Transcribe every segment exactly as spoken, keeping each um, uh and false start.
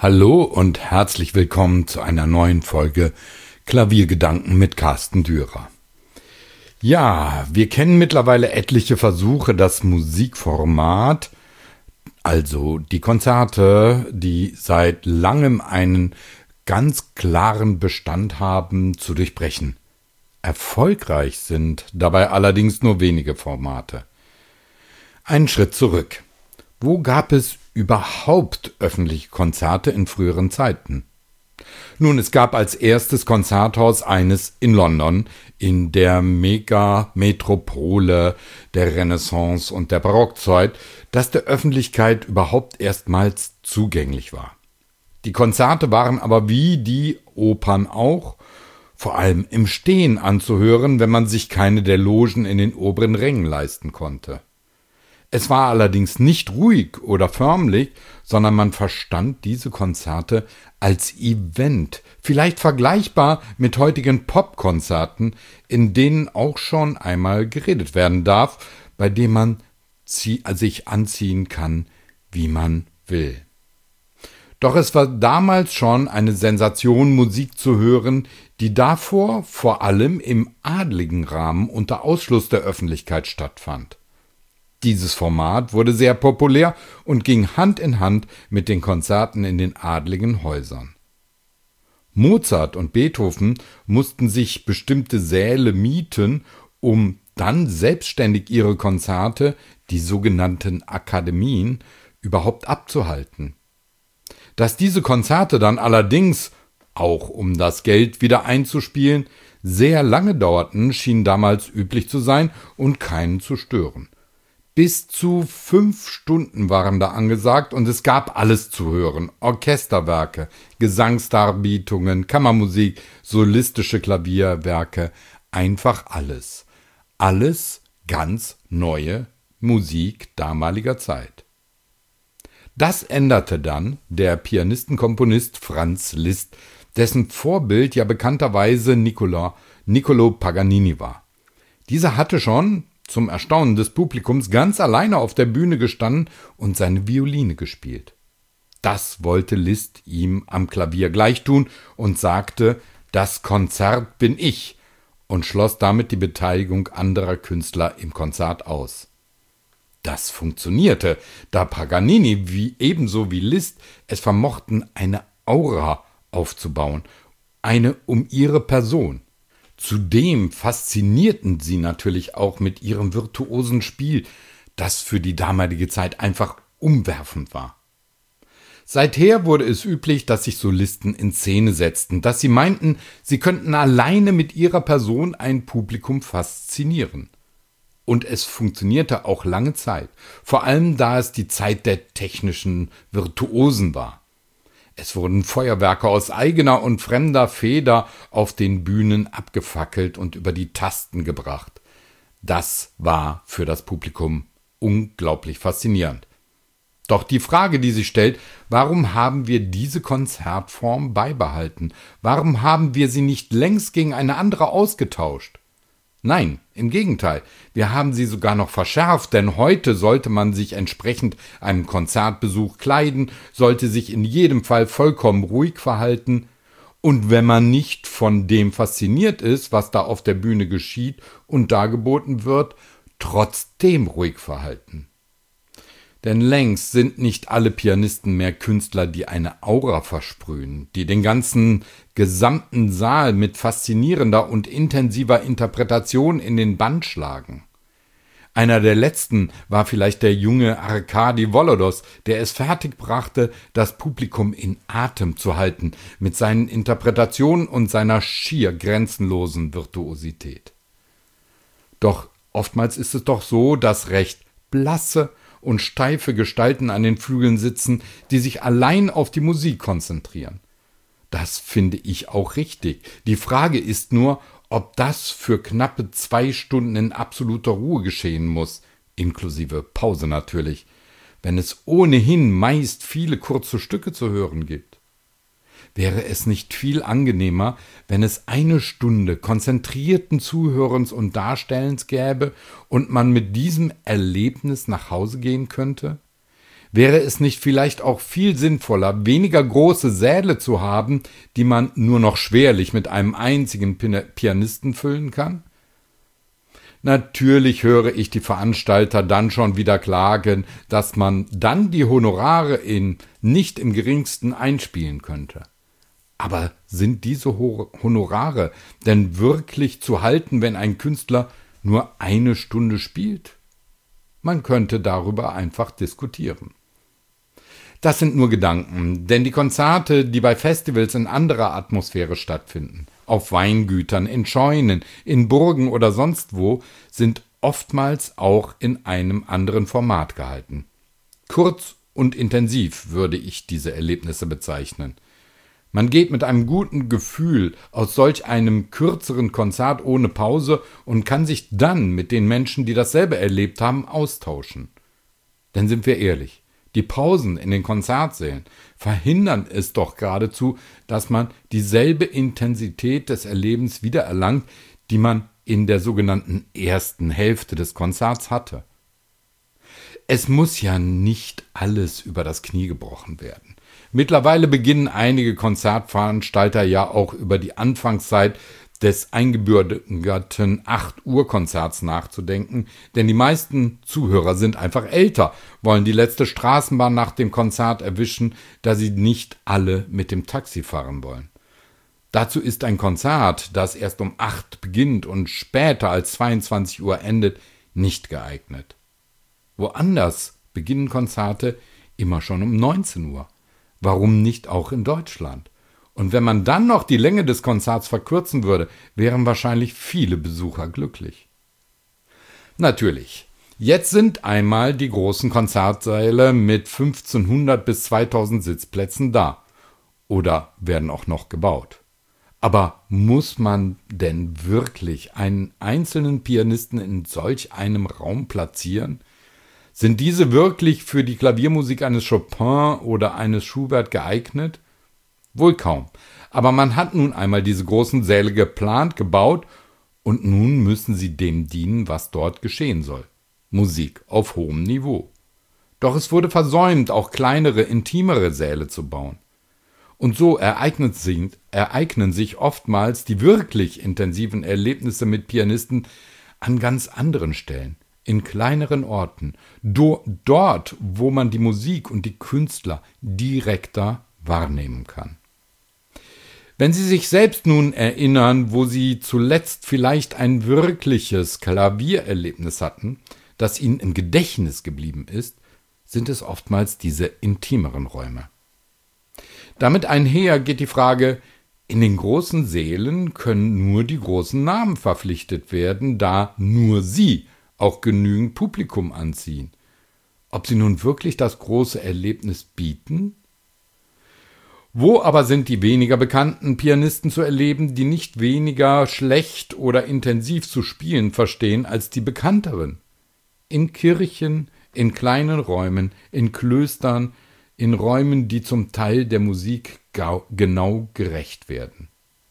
Hallo und herzlich willkommen zu einer neuen Folge Klaviergedanken mit Carsten Dürer. Ja, wir kennen mittlerweile etliche Versuche, das Musikformat, also die Konzerte, die seit langem einen ganz klaren Bestand haben, zu durchbrechen. Erfolgreich sind dabei allerdings nur wenige Formate. Einen Schritt zurück. Wo gab es überhaupt öffentliche Konzerte in früheren Zeiten? Nun, es gab als erstes Konzerthaus eines in London, in der Mega-Metropole der Renaissance und der Barockzeit, das der Öffentlichkeit überhaupt erstmals zugänglich war. Die Konzerte waren aber wie die Opern auch, vor allem im Stehen anzuhören, wenn man sich keine der Logen in den oberen Rängen leisten konnte. Es war allerdings nicht ruhig oder förmlich, sondern man verstand diese Konzerte als Event, vielleicht vergleichbar mit heutigen Popkonzerten, in denen auch schon einmal geredet werden darf, bei dem man sich anziehen kann, wie man will. Doch es war damals schon eine Sensation, Musik zu hören, die davor vor allem im adligen Rahmen unter Ausschluss der Öffentlichkeit stattfand. Dieses Format wurde sehr populär und ging Hand in Hand mit den Konzerten in den adligen Häusern. Mozart und Beethoven mussten sich bestimmte Säle mieten, um dann selbstständig ihre Konzerte, die sogenannten Akademien, überhaupt abzuhalten. Dass diese Konzerte dann allerdings, auch um das Geld wieder einzuspielen, sehr lange dauerten, schien damals üblich zu sein und keinen zu stören. Bis zu fünf Stunden waren da angesagt und es gab alles zu hören. Orchesterwerke, Gesangsdarbietungen, Kammermusik, solistische Klavierwerke, einfach alles. Alles ganz neue Musik damaliger Zeit. Das änderte dann der Pianistenkomponist Franz Liszt, dessen Vorbild ja bekannterweise Niccolo, Niccolo Paganini war. Dieser hatte schon zum Erstaunen des Publikums ganz alleine auf der Bühne gestanden und seine Violine gespielt. Das wollte Liszt ihm am Klavier gleichtun und sagte, das Konzert bin ich, und schloss damit die Beteiligung anderer Künstler im Konzert aus. Das funktionierte, da Paganini wie ebenso wie Liszt es vermochten, eine Aura aufzubauen, eine um ihre Person. Zudem faszinierten sie natürlich auch mit ihrem virtuosen Spiel, das für die damalige Zeit einfach umwerfend war. Seither wurde es üblich, dass sich Solisten in Szene setzten, dass sie meinten, sie könnten alleine mit ihrer Person ein Publikum faszinieren. Und es funktionierte auch lange Zeit, vor allem da es die Zeit der technischen Virtuosen war. Es wurden Feuerwerke aus eigener und fremder Feder auf den Bühnen abgefackelt und über die Tasten gebracht. Das war für das Publikum unglaublich faszinierend. Doch die Frage, die sich stellt, warum haben wir diese Konzertform beibehalten? Warum haben wir sie nicht längst gegen eine andere ausgetauscht? Nein, im Gegenteil, wir haben sie sogar noch verschärft, denn heute sollte man sich entsprechend einem Konzertbesuch kleiden, sollte sich in jedem Fall vollkommen ruhig verhalten und wenn man nicht von dem fasziniert ist, was da auf der Bühne geschieht und dargeboten wird, trotzdem ruhig verhalten. Denn längst sind nicht alle Pianisten mehr Künstler, die eine Aura versprühen, die den ganzen gesamten Saal mit faszinierender und intensiver Interpretation in den Bann schlagen. Einer der letzten war vielleicht der junge Arkadi Volodos, der es fertigbrachte, das Publikum in Atem zu halten mit seinen Interpretationen und seiner schier grenzenlosen Virtuosität. Doch oftmals ist es doch so, dass recht blasse und steife Gestalten an den Flügeln sitzen, die sich allein auf die Musik konzentrieren. Das finde ich auch richtig. Die Frage ist nur, ob das für knappe zwei Stunden in absoluter Ruhe geschehen muss, inklusive Pause natürlich, wenn es ohnehin meist viele kurze Stücke zu hören gibt. Wäre es nicht viel angenehmer, wenn es eine Stunde konzentrierten Zuhörens und Darstellens gäbe und man mit diesem Erlebnis nach Hause gehen könnte? Wäre es nicht vielleicht auch viel sinnvoller, weniger große Säle zu haben, die man nur noch schwerlich mit einem einzigen Pianisten füllen kann? Natürlich höre ich die Veranstalter dann schon wieder klagen, dass man dann die Honorare in nicht im geringsten einspielen könnte. Aber sind diese Honorare denn wirklich zu halten, wenn ein Künstler nur eine Stunde spielt? Man könnte darüber einfach diskutieren. Das sind nur Gedanken, denn die Konzerte, die bei Festivals in anderer Atmosphäre stattfinden, auf Weingütern, in Scheunen, in Burgen oder sonst wo, sind oftmals auch in einem anderen Format gehalten. Kurz und intensiv würde ich diese Erlebnisse bezeichnen. Man geht mit einem guten Gefühl aus solch einem kürzeren Konzert ohne Pause und kann sich dann mit den Menschen, die dasselbe erlebt haben, austauschen. Denn sind wir ehrlich, die Pausen in den Konzertsälen verhindern es doch geradezu, dass man dieselbe Intensität des Erlebens wiedererlangt, die man in der sogenannten ersten Hälfte des Konzerts hatte. Es muss ja nicht alles über das Knie gebrochen werden. Mittlerweile beginnen einige Konzertveranstalter ja auch über die Anfangszeit des eingebürgerten acht Uhr Konzerts nachzudenken, denn die meisten Zuhörer sind einfach älter, wollen die letzte Straßenbahn nach dem Konzert erwischen, da sie nicht alle mit dem Taxi fahren wollen. Dazu ist ein Konzert, das erst um acht beginnt und später als zweiundzwanzig Uhr endet, nicht geeignet. Woanders beginnen Konzerte immer schon um neunzehn Uhr. Warum nicht auch in Deutschland? Und wenn man dann noch die Länge des Konzerts verkürzen würde, wären wahrscheinlich viele Besucher glücklich. Natürlich, jetzt sind einmal die großen Konzertsäle mit fünfzehnhundert bis zweitausend Sitzplätzen da. Oder werden auch noch gebaut. Aber muss man denn wirklich einen einzelnen Pianisten in solch einem Raum platzieren? Sind diese wirklich für die Klaviermusik eines Chopin oder eines Schubert geeignet? Wohl kaum. Aber man hat nun einmal diese großen Säle geplant, gebaut und nun müssen sie dem dienen, was dort geschehen soll. Musik auf hohem Niveau. Doch es wurde versäumt, auch kleinere, intimere Säle zu bauen. Und so ereignet sich, ereignen sich oftmals die wirklich intensiven Erlebnisse mit Pianisten an ganz anderen Stellen, in kleineren Orten, do, dort, wo man die Musik und die Künstler direkter wahrnehmen kann. Wenn Sie sich selbst nun erinnern, wo Sie zuletzt vielleicht ein wirkliches Klaviererlebnis hatten, das Ihnen im Gedächtnis geblieben ist, sind es oftmals diese intimeren Räume. Damit einher geht die Frage, in den großen Sälen können nur die großen Namen verpflichtet werden, da nur sie auch genügend Publikum anziehen. Ob sie nun wirklich das große Erlebnis bieten? Wo aber sind die weniger bekannten Pianisten zu erleben, die nicht weniger schlecht oder intensiv zu spielen verstehen als die bekannteren? In Kirchen, in kleinen Räumen, in Klöstern, in Räumen, die zum Teil der Musik genau gerecht werden.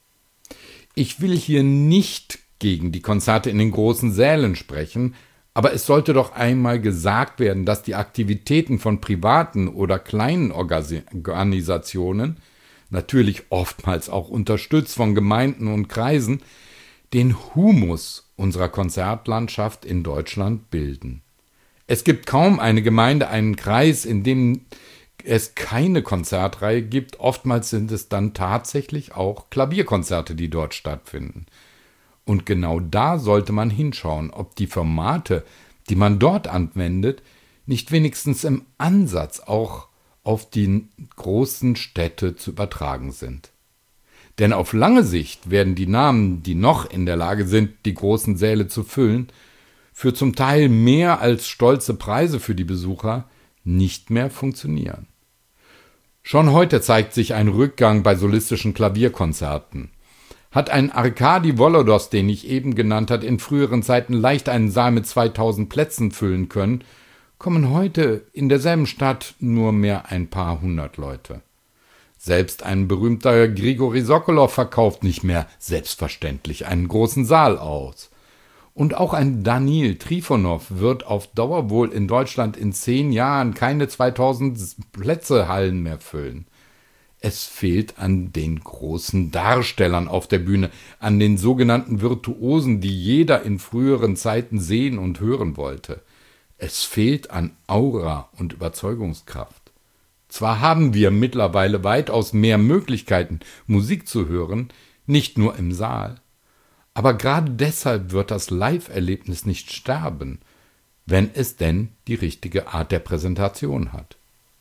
Ich will hier nicht gegen die Konzerte in den großen Sälen sprechen, aber es sollte doch einmal gesagt werden, dass die Aktivitäten von privaten oder kleinen Organisationen, natürlich oftmals auch unterstützt von Gemeinden und Kreisen, den Humus unserer Konzertlandschaft in Deutschland bilden. Es gibt kaum eine Gemeinde, einen Kreis, in dem es keine Konzertreihe gibt. Oftmals sind es dann tatsächlich auch Klavierkonzerte, die dort stattfinden. Und genau da sollte man hinschauen, ob die Formate, die man dort anwendet, nicht wenigstens im Ansatz auch auf die großen Städte zu übertragen sind. Denn auf lange Sicht werden die Namen, die noch in der Lage sind, die großen Säle zu füllen, für zum Teil mehr als stolze Preise für die Besucher nicht mehr funktionieren. Schon heute zeigt sich ein Rückgang bei solistischen Klavierkonzerten. Hat ein Arkadi Volodos, den ich eben genannt habe, in früheren Zeiten leicht einen Saal mit zweitausend Plätzen füllen können, kommen heute in derselben Stadt nur mehr ein paar hundert Leute. Selbst ein berühmter Grigori Sokolow verkauft nicht mehr selbstverständlich einen großen Saal aus. Und auch ein Danil Trifonow wird auf Dauer wohl in Deutschland in zehn Jahren keine zweitausend Plätze-Hallen mehr füllen. Es fehlt an den großen Darstellern auf der Bühne, an den sogenannten Virtuosen, die jeder in früheren Zeiten sehen und hören wollte. Es fehlt an Aura und Überzeugungskraft. Zwar haben wir mittlerweile weitaus mehr Möglichkeiten, Musik zu hören, nicht nur im Saal, aber gerade deshalb wird das Live-Erlebnis nicht sterben, wenn es denn die richtige Art der Präsentation hat.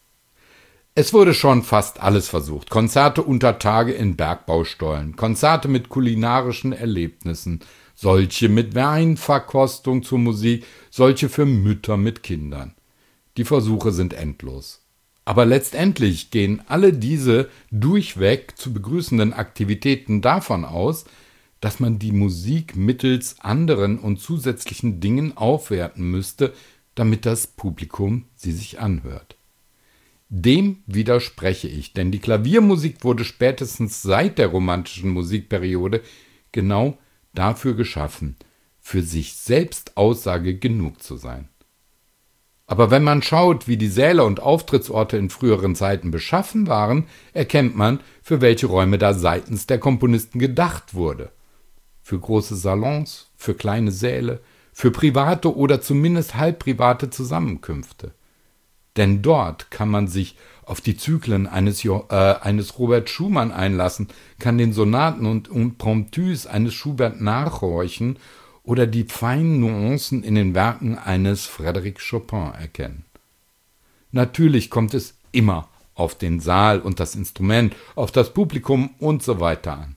Es wurde schon fast alles versucht. Konzerte unter Tage in Bergbaustollen, Konzerte mit kulinarischen Erlebnissen, solche mit Weinverkostung zur Musik, solche für Mütter mit Kindern. Die Versuche sind endlos. Aber letztendlich gehen alle diese durchweg zu begrüßenden Aktivitäten davon aus, dass man die Musik mittels anderen und zusätzlichen Dingen aufwerten müsste, damit das Publikum sie sich anhört. Dem widerspreche ich, denn die Klaviermusik wurde spätestens seit der romantischen Musikperiode genau dafür geschaffen, für sich selbst Aussage genug zu sein. Aber wenn man schaut, wie die Säle und Auftrittsorte in früheren Zeiten beschaffen waren, erkennt man, für welche Räume da seitens der Komponisten gedacht wurde. Für große Salons, für kleine Säle, für private oder zumindest halbprivate Zusammenkünfte. Denn dort kann man sich auf die Zyklen eines, jo- äh, eines Robert Schumann einlassen, kann den Sonaten und Impromptus eines Schubert nachhorchen oder die feinen Nuancen in den Werken eines Frédéric Chopin erkennen. Natürlich kommt es immer auf den Saal und das Instrument, auf das Publikum und so weiter an.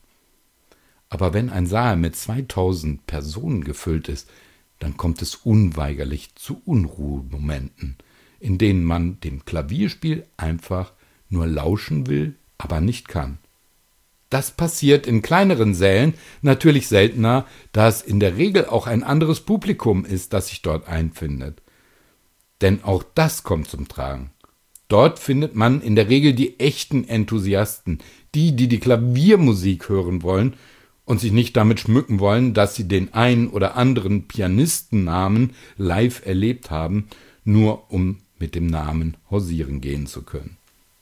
Aber wenn ein Saal mit zweitausend Personen gefüllt ist, dann kommt es unweigerlich zu Unruhemomenten, in denen man dem Klavierspiel einfach nur lauschen will, aber nicht kann. Das passiert in kleineren Sälen natürlich seltener, da es in der Regel auch ein anderes Publikum ist, das sich dort einfindet. Denn auch das kommt zum Tragen. Dort findet man in der Regel die echten Enthusiasten, die, die die Klaviermusik hören wollen und sich nicht damit schmücken wollen, dass sie den einen oder anderen Pianistennamen live erlebt haben, nur um mit dem Namen hausieren gehen zu können.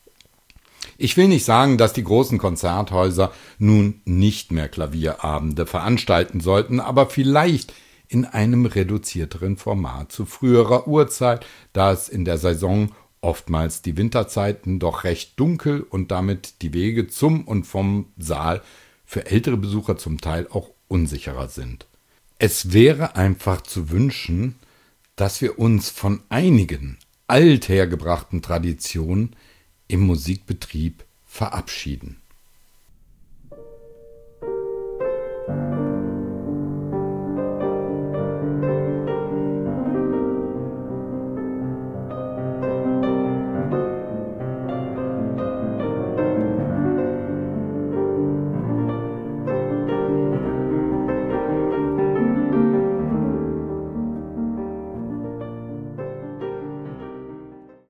Ich will nicht sagen, dass die großen Konzerthäuser nun nicht mehr Klavierabende veranstalten sollten, aber vielleicht in einem reduzierteren Format zu früherer Uhrzeit, da es in der Saison oftmals die Winterzeiten doch recht dunkel und damit die Wege zum und vom Saal für ältere Besucher zum Teil auch unsicherer sind. Es wäre einfach zu wünschen, dass wir uns von einigen althergebrachten Traditionen im Musikbetrieb verabschieden.